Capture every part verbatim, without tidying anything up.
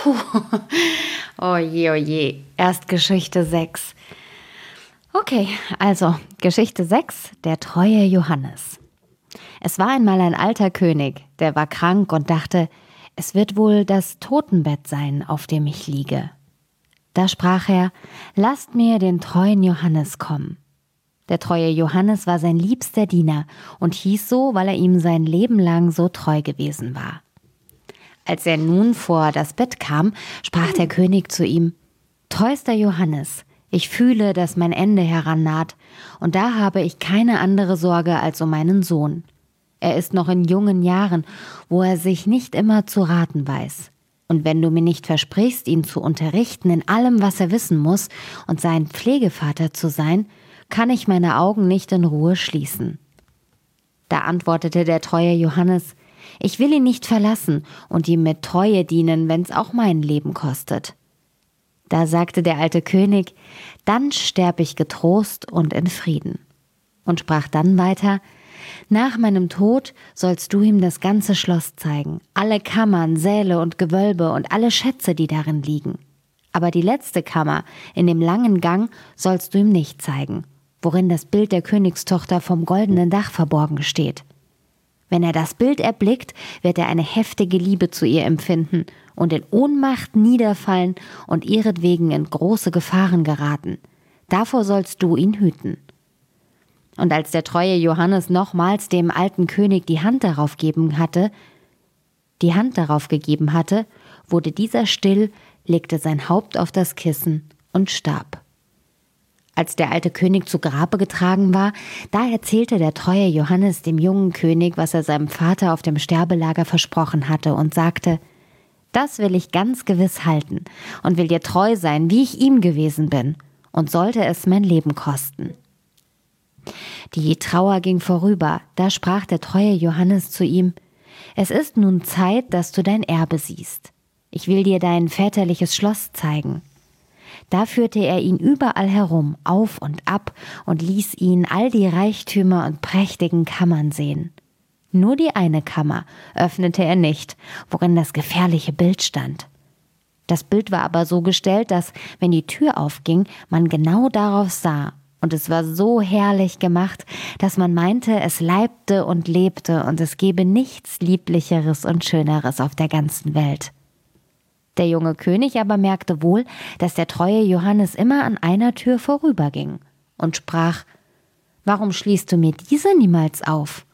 Puh. Oh je, oh je. Erst Geschichte sechs. Okay, also Geschichte sechs, der treue Johannes. Es war einmal ein alter König, der war krank und dachte, es wird wohl das Totenbett sein, auf dem ich liege. Da sprach er, lasst mir den treuen Johannes kommen. Der treue Johannes war sein liebster Diener und hieß so, weil er ihm sein Leben lang so treu gewesen war. Als er nun vor das Bett kam, sprach der König zu ihm, treuster Johannes, ich fühle, dass mein Ende herannaht, und da habe ich keine andere Sorge als um meinen Sohn. Er ist noch in jungen Jahren, wo er sich nicht immer zu raten weiß. Und wenn du mir nicht versprichst, ihn zu unterrichten in allem, was er wissen muss, und sein Pflegevater zu sein, kann ich meine Augen nicht in Ruhe schließen. Da antwortete der treue Johannes, ich will ihn nicht verlassen und ihm mit Treue dienen, wenn's auch mein Leben kostet. Da sagte der alte König, dann sterb ich getrost und in Frieden. Und sprach dann weiter, nach meinem Tod sollst du ihm das ganze Schloss zeigen, alle Kammern, Säle und Gewölbe und alle Schätze, die darin liegen. Aber die letzte Kammer, in dem langen Gang, sollst du ihm nicht zeigen, worin das Bild der Königstochter vom goldenen Dach verborgen steht. Wenn er das Bild erblickt, wird er eine heftige Liebe zu ihr empfinden und in Ohnmacht niederfallen und ihretwegen in große Gefahren geraten. Davor sollst du ihn hüten. Und als der treue Johannes nochmals dem alten König die Hand darauf geben hatte, die Hand darauf gegeben hatte, wurde dieser still, legte sein Haupt auf das Kissen und starb. Als der alte König zu Grabe getragen war, da erzählte der treue Johannes dem jungen König, was er seinem Vater auf dem Sterbelager versprochen hatte und sagte, das will ich ganz gewiss halten und will dir treu sein, wie ich ihm gewesen bin, und sollte es mein Leben kosten. Die Trauer ging vorüber, da sprach der treue Johannes zu ihm, es ist nun Zeit, dass du dein Erbe siehst. Ich will dir dein väterliches Schloss zeigen. Da führte er ihn überall herum, auf und ab, und ließ ihn all die Reichtümer und prächtigen Kammern sehen. Nur die eine Kammer öffnete er nicht, worin das gefährliche Bild stand. Das Bild war aber so gestellt, dass, wenn die Tür aufging, man genau darauf sah, und es war so herrlich gemacht, dass man meinte, es leibte und lebte, und es gebe nichts Lieblicheres und Schöneres auf der ganzen Welt. Der junge König aber merkte wohl, dass der treue Johannes immer an einer Tür vorüberging und sprach, »Warum schließt du mir diese niemals auf?«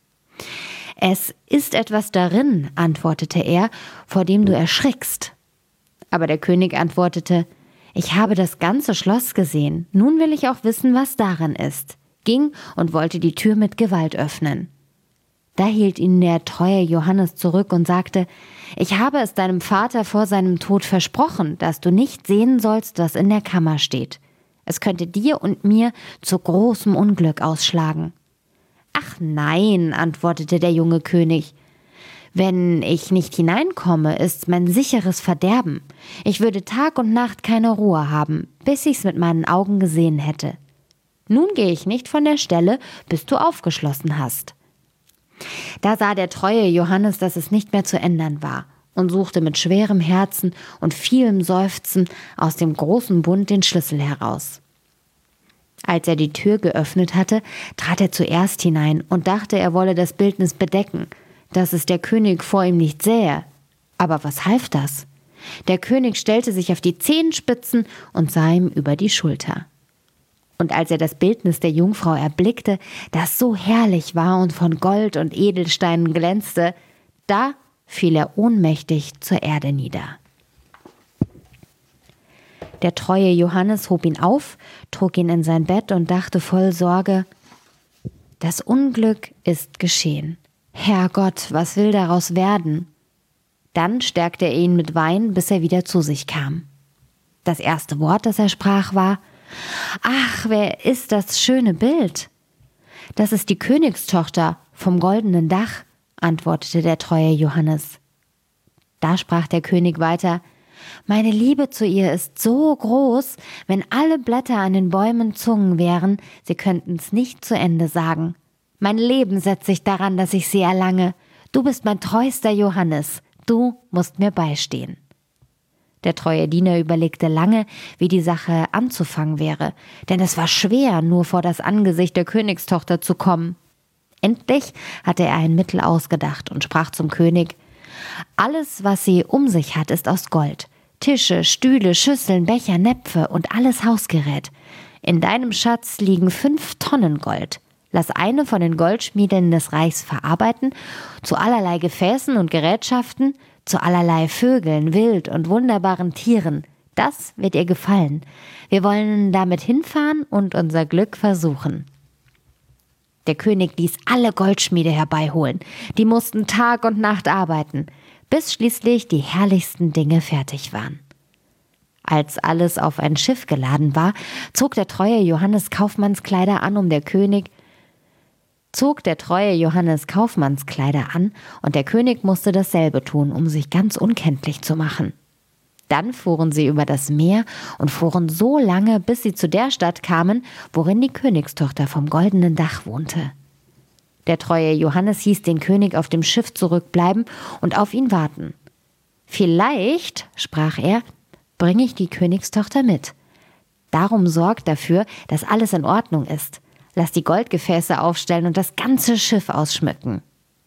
»Es ist etwas darin«, antwortete er, »vor dem du erschrickst.« Aber der König antwortete, »Ich habe das ganze Schloss gesehen, nun will ich auch wissen, was darin ist«, ging und wollte die Tür mit Gewalt öffnen. Da hielt ihn der treue Johannes zurück und sagte, ich habe es deinem Vater vor seinem Tod versprochen, dass du nicht sehen sollst, was in der Kammer steht. Es könnte dir und mir zu großem Unglück ausschlagen. Ach nein, antwortete der junge König, wenn ich nicht hineinkomme, ist mein sicheres Verderben. Ich würde Tag und Nacht keine Ruhe haben, bis ich's mit meinen Augen gesehen hätte. Nun gehe ich nicht von der Stelle, bis du aufgeschlossen hast. Da sah der treue Johannes, dass es nicht mehr zu ändern war, und suchte mit schwerem Herzen und vielem Seufzen aus dem großen Bund den Schlüssel heraus. Als er die Tür geöffnet hatte, trat er zuerst hinein und dachte, er wolle das Bildnis bedecken, dass es der König vor ihm nicht sähe. Aber was half das? Der König stellte sich auf die Zehenspitzen und sah ihm über die Schulter. Und als er das Bildnis der Jungfrau erblickte, das so herrlich war und von Gold und Edelsteinen glänzte, da fiel er ohnmächtig zur Erde nieder. Der treue Johannes hob ihn auf, trug ihn in sein Bett und dachte voll Sorge, das Unglück ist geschehen. Herrgott, was will daraus werden? Dann stärkte er ihn mit Wein, bis er wieder zu sich kam. Das erste Wort, das er sprach, war, »Ach, wer ist das schöne Bild?« »Das ist die Königstochter vom goldenen Dach«, antwortete der treue Johannes. Da sprach der König weiter, »Meine Liebe zu ihr ist so groß, wenn alle Blätter an den Bäumen Zungen wären, sie könnten's nicht zu Ende sagen. Mein Leben setzt sich daran, dass ich sie erlange. Du bist mein treuster Johannes, du musst mir beistehen.« Der treue Diener überlegte lange, wie die Sache anzufangen wäre, denn es war schwer, nur vor das Angesicht der Königstochter zu kommen. Endlich hatte er ein Mittel ausgedacht und sprach zum König: »Alles, was sie um sich hat, ist aus Gold. Tische, Stühle, Schüsseln, Becher, Näpfe und alles Hausgerät. In deinem Schatz liegen fünf Tonnen Gold. Lass eine von den Goldschmieden des Reichs verarbeiten, zu allerlei Gefäßen und Gerätschaften, zu allerlei Vögeln, Wild und wunderbaren Tieren. Das wird ihr gefallen. Wir wollen damit hinfahren und unser Glück versuchen.« Der König ließ alle Goldschmiede herbeiholen. Die mussten Tag und Nacht arbeiten, bis schließlich die herrlichsten Dinge fertig waren. Als alles auf ein Schiff geladen war, zog der treue Johannes Kaufmannskleider an, um der König zog der treue Johannes Kaufmannskleider an, und der König musste dasselbe tun, um sich ganz unkenntlich zu machen. Dann fuhren sie über das Meer und fuhren so lange, bis sie zu der Stadt kamen, worin die Königstochter vom goldenen Dach wohnte. Der treue Johannes hieß den König auf dem Schiff zurückbleiben und auf ihn warten. »Vielleicht«, sprach er, »bringe ich die Königstochter mit. Darum sorgt dafür, dass alles in Ordnung ist. Lass die Goldgefäße aufstellen und das ganze Schiff ausschmücken.«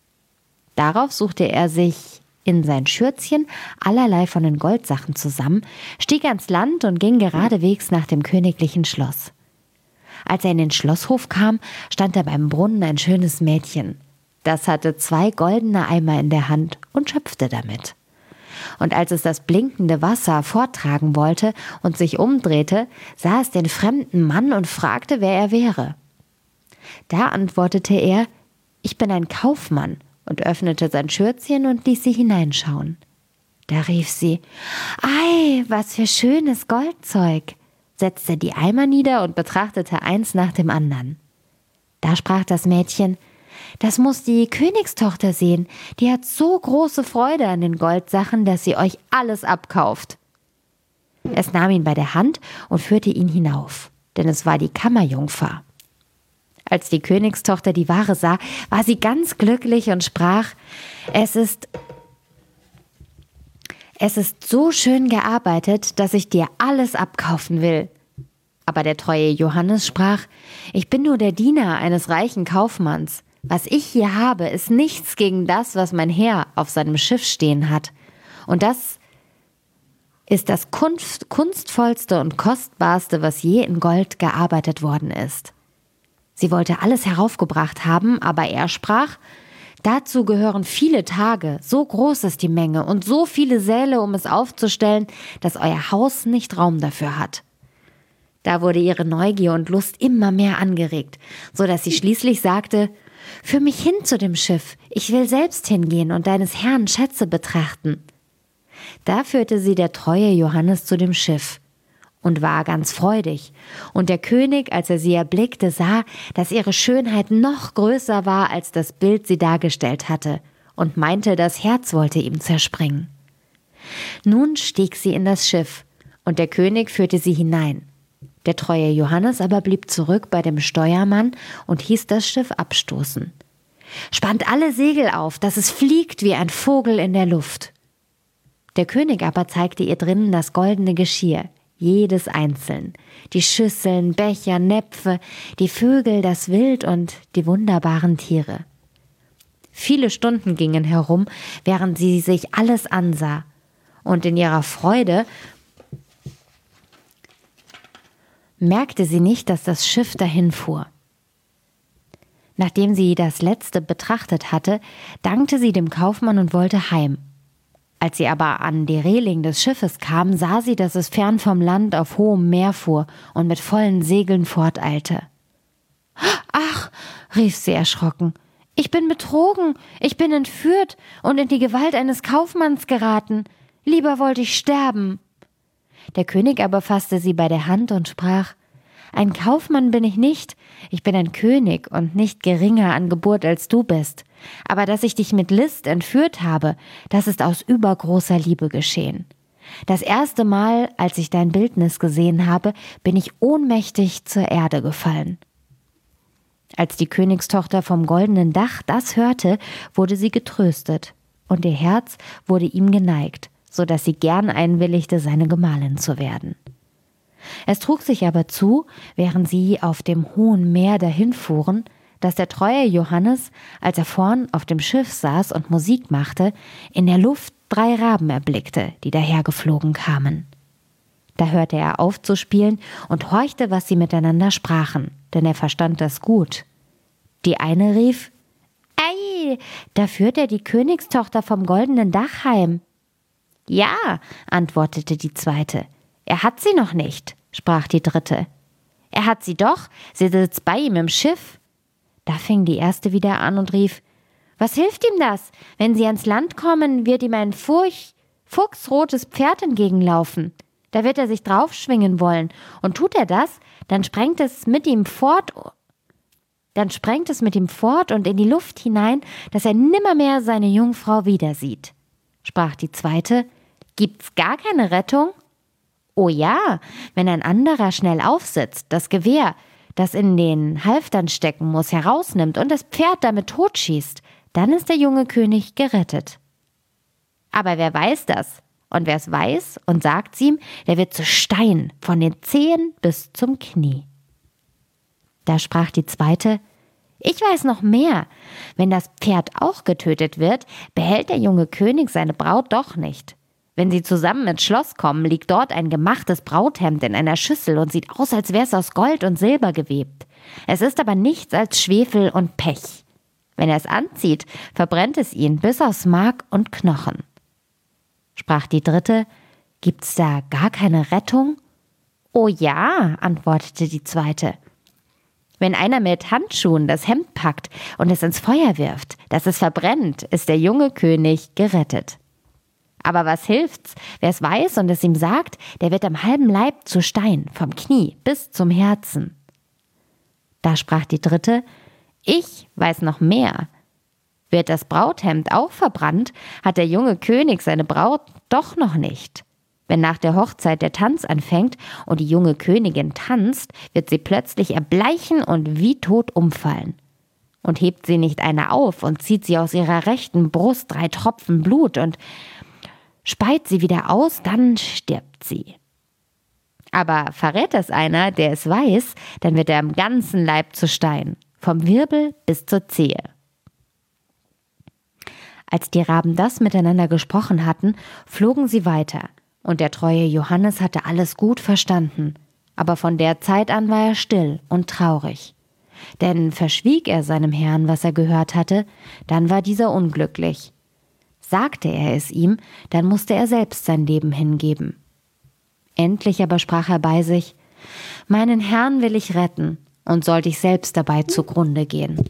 Darauf suchte er sich in sein Schürzchen allerlei von den Goldsachen zusammen, stieg ans Land und ging geradewegs nach dem königlichen Schloss. Als er in den Schlosshof kam, stand da beim Brunnen ein schönes Mädchen. Das hatte zwei goldene Eimer in der Hand und schöpfte damit. Und als es das blinkende Wasser forttragen wollte und sich umdrehte, sah es den fremden Mann und fragte, wer er wäre. Da antwortete er: »Ich bin ein Kaufmann«, und öffnete sein Schürzchen und ließ sie hineinschauen. Da rief sie: »Ei, was für schönes Goldzeug«, setzte die Eimer nieder und betrachtete eins nach dem anderen. Da sprach das Mädchen: »Das muss die Königstochter sehen, die hat so große Freude an den Goldsachen, dass sie euch alles abkauft.« Es nahm ihn bei der Hand und führte ihn hinauf, denn es war die Kammerjungfer. Als die Königstochter die Ware sah, war sie ganz glücklich und sprach: Es ist, es ist so schön gearbeitet, dass ich dir alles abkaufen will. Aber der treue Johannes sprach: Ich bin nur der Diener eines reichen Kaufmanns. Was ich hier habe, ist nichts gegen das, was mein Herr auf seinem Schiff stehen hat. Und das ist das kunst, kunstvollste und kostbarste, was je in Gold gearbeitet worden ist. Sie wollte alles heraufgebracht haben, aber er sprach: Dazu gehören viele Tage, so groß ist die Menge und so viele Säle, um es aufzustellen, dass euer Haus nicht Raum dafür hat. Da wurde ihre Neugier und Lust immer mehr angeregt, so dass sie schließlich sagte: Führ mich hin zu dem Schiff, ich will selbst hingehen und deines Herrn Schätze betrachten. Da führte sie der treue Johannes zu dem Schiff und war ganz freudig. Und der König, als er sie erblickte, sah, dass ihre Schönheit noch größer war, als das Bild sie dargestellt hatte, und meinte, das Herz wollte ihm zerspringen. Nun stieg sie in das Schiff, und der König führte sie hinein. Der treue Johannes aber blieb zurück bei dem Steuermann und hieß das Schiff abstoßen. »Spannt alle Segel auf, dass es fliegt wie ein Vogel in der Luft.« Der König aber zeigte ihr drinnen das goldene Geschirr, jedes einzeln, die Schüsseln, Becher, Näpfe, die Vögel, das Wild und die wunderbaren Tiere. Viele Stunden gingen herum, während sie sich alles ansah, und in ihrer Freude merkte sie nicht, dass das Schiff dahin fuhr. Nachdem sie das Letzte betrachtet hatte, dankte sie dem Kaufmann und wollte heim. Als sie aber an die Reling des Schiffes kam, sah sie, dass es fern vom Land auf hohem Meer fuhr und mit vollen Segeln forteilte. »Ach«, rief sie erschrocken, »ich bin betrogen, ich bin entführt und in die Gewalt eines Kaufmanns geraten. Lieber wollte ich sterben.« Der König aber fasste sie bei der Hand und sprach: »Ein Kaufmann bin ich nicht, ich bin ein König und nicht geringer an Geburt als du bist. Aber dass ich dich mit List entführt habe, das ist aus übergroßer Liebe geschehen. Das erste Mal, als ich dein Bildnis gesehen habe, bin ich ohnmächtig zur Erde gefallen.« Als die Königstochter vom goldenen Dach das hörte, wurde sie getröstet, und ihr Herz wurde ihm geneigt, so dass sie gern einwilligte, seine Gemahlin zu werden. Es trug sich aber zu, während sie auf dem hohen Meer dahinfuhren, dass der treue Johannes, als er vorn auf dem Schiff saß und Musik machte, in der Luft drei Raben erblickte, die dahergeflogen kamen. Da hörte er auf zu spielen und horchte, was sie miteinander sprachen, denn er verstand das gut. Die eine rief: »Ei, da führt er die Königstochter vom goldenen Dach heim.« »Ja«, antwortete die zweite. »Er hat sie noch nicht«, sprach die dritte. »Er hat sie doch, sie sitzt bei ihm im Schiff.« Da fing die erste wieder an und rief: »Was hilft ihm das? Wenn sie ans Land kommen, wird ihm ein furch, fuchsrotes Pferd entgegenlaufen. Da wird er sich draufschwingen wollen, und tut er das, dann sprengt es mit ihm fort, dann sprengt es mit ihm fort und in die Luft hinein, dass er nimmermehr seine Jungfrau wieder sieht.« Sprach die zweite: »Gibt's gar keine Rettung?« »Oh ja, wenn ein anderer schnell aufsitzt, das Gewehr, das in den Halftern stecken muss, herausnimmt und das Pferd damit totschießt, dann ist der junge König gerettet.« »Aber wer weiß das? Und wer es weiß und sagt's ihm, der wird zu Stein, von den Zehen bis zum Knie.« Da sprach die zweite: »Ich weiß noch mehr. Wenn das Pferd auch getötet wird, behält der junge König seine Braut doch nicht. Wenn sie zusammen ins Schloss kommen, liegt dort ein gemachtes Brauthemd in einer Schüssel und sieht aus, als wär's aus Gold und Silber gewebt. Es ist aber nichts als Schwefel und Pech. Wenn er es anzieht, verbrennt es ihn bis aus Mark und Knochen.« Sprach die dritte: »Gibt's da gar keine Rettung?« »Oh ja«, antwortete die zweite. »Wenn einer mit Handschuhen das Hemd packt und es ins Feuer wirft, dass es verbrennt, ist der junge König gerettet. Aber was hilft's? Wer es weiß und es ihm sagt, der wird am halben Leib zu Stein, vom Knie bis zum Herzen.« Da sprach die dritte: »Ich weiß noch mehr. Wird das Brauthemd auch verbrannt, hat der junge König seine Braut doch noch nicht. Wenn nach der Hochzeit der Tanz anfängt und die junge Königin tanzt, wird sie plötzlich erbleichen und wie tot umfallen. Und hebt sie nicht eine auf und zieht sie aus ihrer rechten Brust drei Tropfen Blut und speit sie wieder aus, dann stirbt sie. Aber verrät es einer, der es weiß, dann wird er am ganzen Leib zu Stein, vom Wirbel bis zur Zehe.« Als die Raben das miteinander gesprochen hatten, flogen sie weiter, und der treue Johannes hatte alles gut verstanden, aber von der Zeit an war er still und traurig. Denn verschwieg er seinem Herrn, was er gehört hatte, dann war dieser unglücklich. Sagte er es ihm, dann musste er selbst sein Leben hingeben. Endlich aber sprach er bei sich: »Meinen Herrn will ich retten, und sollte ich selbst dabei zugrunde gehen.«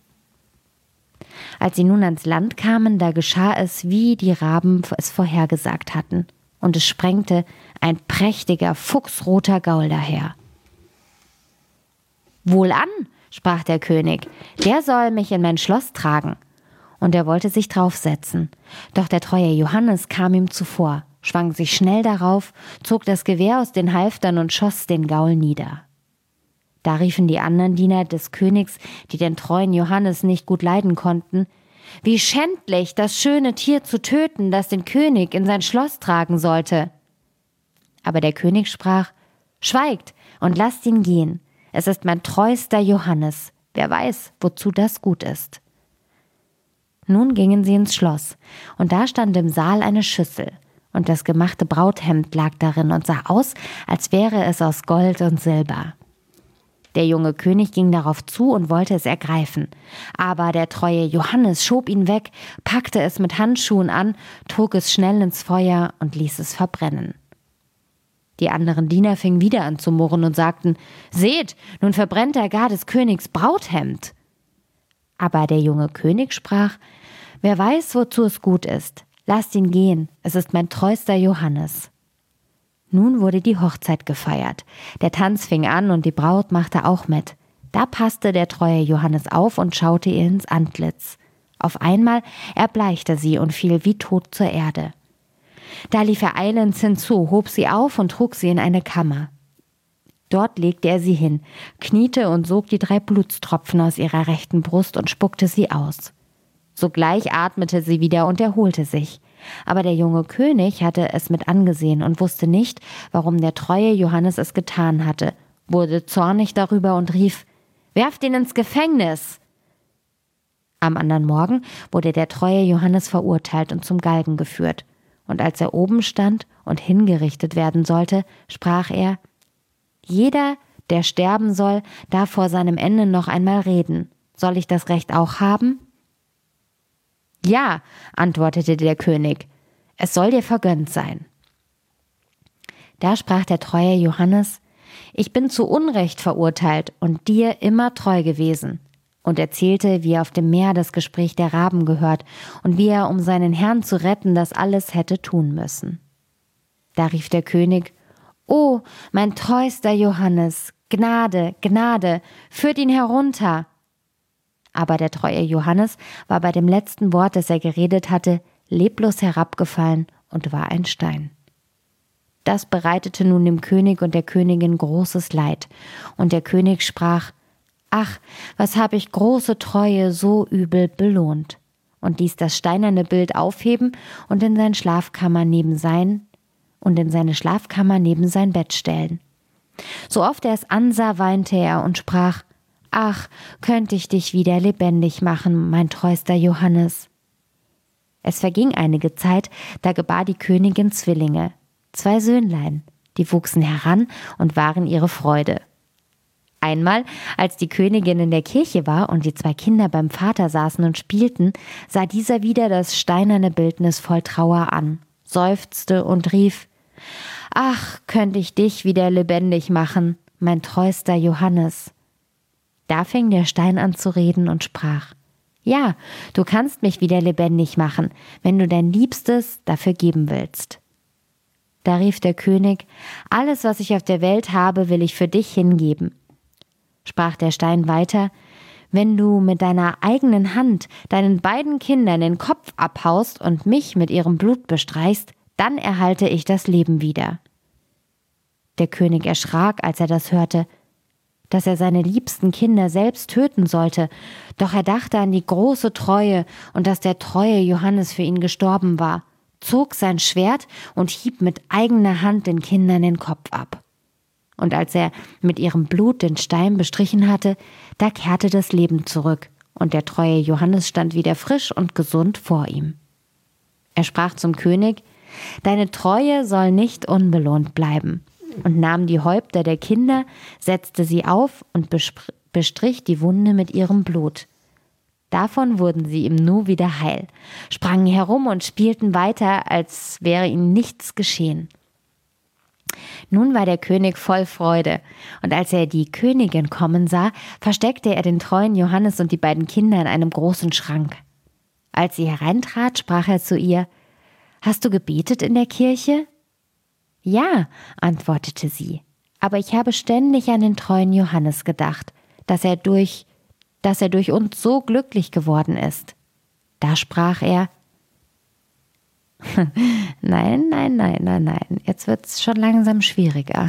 Als sie nun ans Land kamen, da geschah es, wie die Raben es vorhergesagt hatten, und es sprengte ein prächtiger, fuchsroter Gaul daher. »Wohlan«, sprach der König, »der soll mich in mein Schloss tragen.« Und er wollte sich draufsetzen. Doch der treue Johannes kam ihm zuvor, schwang sich schnell darauf, zog das Gewehr aus den Halftern und schoss den Gaul nieder. Da riefen die anderen Diener des Königs, die den treuen Johannes nicht gut leiden konnten: »Wie schändlich, das schöne Tier zu töten, das den König in sein Schloss tragen sollte!« Aber der König sprach: »Schweigt und lasst ihn gehen. Es ist mein treuster Johannes. Wer weiß, wozu das gut ist.« Nun gingen sie ins Schloss, und da stand im Saal eine Schüssel, und das gemachte Brauthemd lag darin und sah aus, als wäre es aus Gold und Silber. Der junge König ging darauf zu und wollte es ergreifen, aber der treue Johannes schob ihn weg, packte es mit Handschuhen an, trug es schnell ins Feuer und ließ es verbrennen. Die anderen Diener fingen wieder an zu murren und sagten: »Seht, nun verbrennt er gar des Königs Brauthemd.« Aber der junge König sprach: »Wer weiß, wozu es gut ist. Lasst ihn gehen, es ist mein treuster Johannes.« Nun wurde die Hochzeit gefeiert. Der Tanz fing an und die Braut machte auch mit. Da passte der treue Johannes auf und schaute ihr ins Antlitz. Auf einmal erbleichte sie und fiel wie tot zur Erde. Da lief er eilends hinzu, hob sie auf und trug sie in eine Kammer. Dort legte er sie hin, kniete und sog die drei Blutstropfen aus ihrer rechten Brust und spuckte sie aus. Sogleich atmete sie wieder und erholte sich. Aber der junge König hatte es mit angesehen und wusste nicht, warum der treue Johannes es getan hatte, wurde zornig darüber und rief: »Werft ihn ins Gefängnis!« Am anderen Morgen wurde der treue Johannes verurteilt und zum Galgen geführt. Und als er oben stand und hingerichtet werden sollte, sprach er: »Jeder, der sterben soll, darf vor seinem Ende noch einmal reden. Soll ich das Recht auch haben?« »Ja«, antwortete der König, »es soll dir vergönnt sein.« Da sprach der treue Johannes: »Ich bin zu Unrecht verurteilt und dir immer treu gewesen.« Und erzählte, wie er auf dem Meer das Gespräch der Raben gehört und wie er, um seinen Herrn zu retten, das alles hätte tun müssen. Da rief der König: »O, mein treuster Johannes, Gnade, Gnade, führt ihn herunter!« Aber der treue Johannes war bei dem letzten Wort, das er geredet hatte, leblos herabgefallen und war ein Stein. Das bereitete nun dem König und der Königin großes Leid, und der König sprach: »Ach, was habe ich große Treue so übel belohnt!« und ließ das steinerne Bild aufheben und in sein Schlafkammer neben sein und in seine Schlafkammer neben sein Bett stellen. So oft er es ansah, weinte er und sprach: »Ach, könnte ich dich wieder lebendig machen, mein treuster Johannes!« Es verging einige Zeit, da gebar die Königin Zwillinge, zwei Söhnlein, die wuchsen heran und waren ihre Freude. Einmal, als die Königin in der Kirche war und die zwei Kinder beim Vater saßen und spielten, sah dieser wieder das steinerne Bildnis voll Trauer an, seufzte und rief: »Ach, könnte ich dich wieder lebendig machen, mein treuster Johannes!« Da fing der Stein an zu reden und sprach: »Ja, du kannst mich wieder lebendig machen, wenn du dein Liebstes dafür geben willst.« Da rief der König: »Alles, was ich auf der Welt habe, will ich für dich hingeben.« Sprach der Stein weiter: »Wenn du mit deiner eigenen Hand deinen beiden Kindern den Kopf abhaust und mich mit ihrem Blut bestreichst, dann erhalte ich das Leben wieder.« Der König erschrak, als er das hörte, dass er seine liebsten Kinder selbst töten sollte, doch er dachte an die große Treue und dass der treue Johannes für ihn gestorben war, zog sein Schwert und hieb mit eigener Hand den Kindern den Kopf ab. Und als er mit ihrem Blut den Stein bestrichen hatte, da kehrte das Leben zurück, und der treue Johannes stand wieder frisch und gesund vor ihm. Er sprach zum König: »Deine Treue soll nicht unbelohnt bleiben«, und nahm die Häupter der Kinder, setzte sie auf und bestrich die Wunde mit ihrem Blut. Davon wurden sie im Nu wieder heil, sprangen herum und spielten weiter, als wäre ihnen nichts geschehen. Nun war der König voll Freude, und als er die Königin kommen sah, versteckte er den treuen Johannes und die beiden Kinder in einem großen Schrank. Als sie hereintrat, sprach er zu ihr: »Hast du gebetet in der Kirche?« »Ja«, antwortete sie, »aber ich habe ständig an den treuen Johannes gedacht, dass er durch, dass er durch uns so glücklich geworden ist.« Da sprach er: Nein, nein, nein, nein, nein. Jetzt wird's schon langsam schwieriger.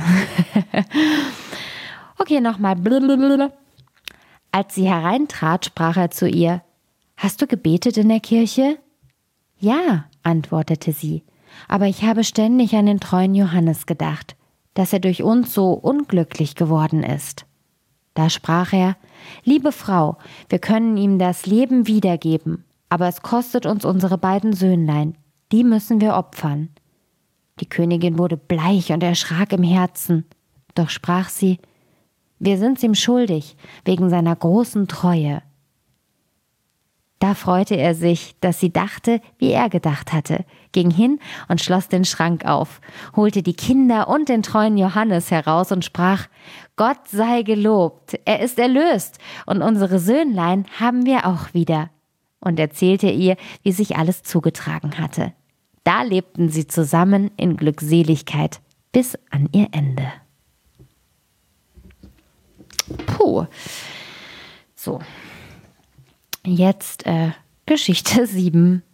Okay, nochmal. Als sie hereintrat, sprach er zu ihr: »Hast du gebetet in der Kirche?« »Ja«, antwortete sie, »aber ich habe ständig an den treuen Johannes gedacht, dass er durch uns so unglücklich geworden ist.« Da sprach er: »Liebe Frau, wir können ihm das Leben wiedergeben, aber es kostet uns unsere beiden Söhnlein. Die müssen wir opfern.« Die Königin wurde bleich und erschrak im Herzen. Doch sprach sie: »Wir sind's ihm schuldig, wegen seiner großen Treue.« Da freute er sich, dass sie dachte, wie er gedacht hatte, ging hin und schloss den Schrank auf, holte die Kinder und den treuen Johannes heraus und sprach: »Gott sei gelobt, er ist erlöst, und unsere Söhnlein haben wir auch wieder.« Und erzählte ihr, wie sich alles zugetragen hatte. Da lebten sie zusammen in Glückseligkeit bis an ihr Ende. Puh. So. Jetzt äh, Geschichte sieben.